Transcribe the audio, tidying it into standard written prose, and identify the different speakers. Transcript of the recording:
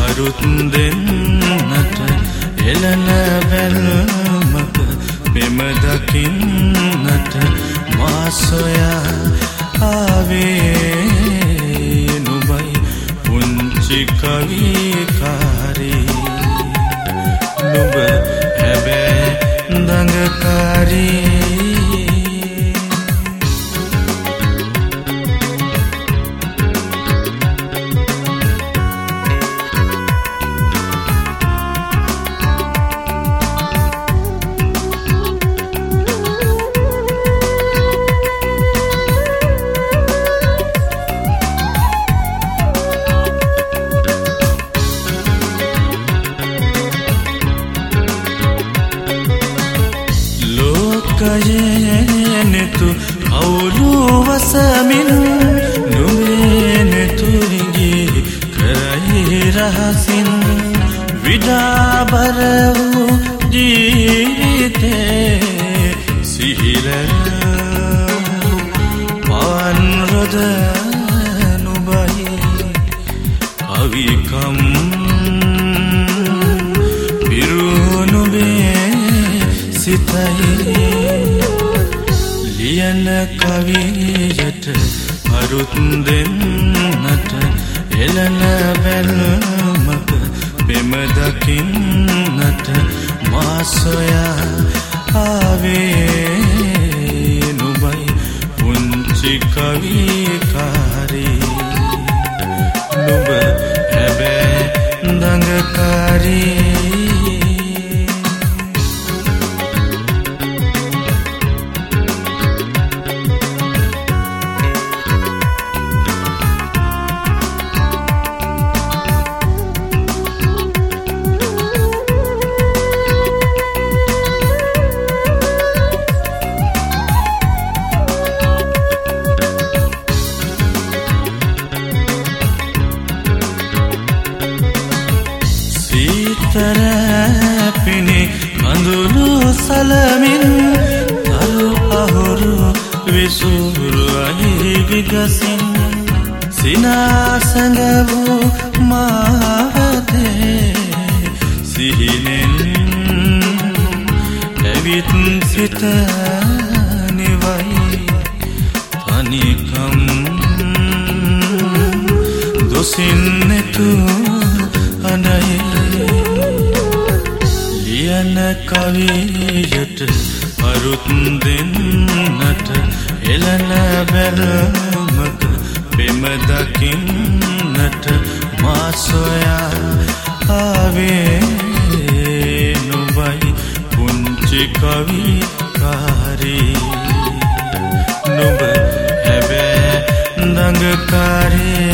Speaker 1: අරුත් දෙන්නට එළන බැල්මක මෙම දකින්නට මා සොයා ආවේ නුඹයි පුංචි කවිකාරී නුඹ හැබැයි දඟකාරී
Speaker 2: netu aulu wasamin nume netu ringi karai rahasin vidabaravu jeevite sihila pawan roda nubai avikam birunu be sitai ලියන කවියට අරුත් දෙන්නට එළන බැල්මක පෙම දකින්නට මා සොයා ආවේ නුඹයි පුංචි කවිකාරී නුඹ හැබැයි දඟකාරී terapini mandulu salamin taru ahuru visuru ahi vigasin sinasangavu mavate sihinen evit sita nivai tanikam dosinnetu anai ලියන කවියට අරුත් දෙන්නට එළන බැල්මක පෙම දකින්නට මා සොයා ආවේ නුඹයි පුංචි කවිකාරී නුඹ හැබැයි දඟකාරී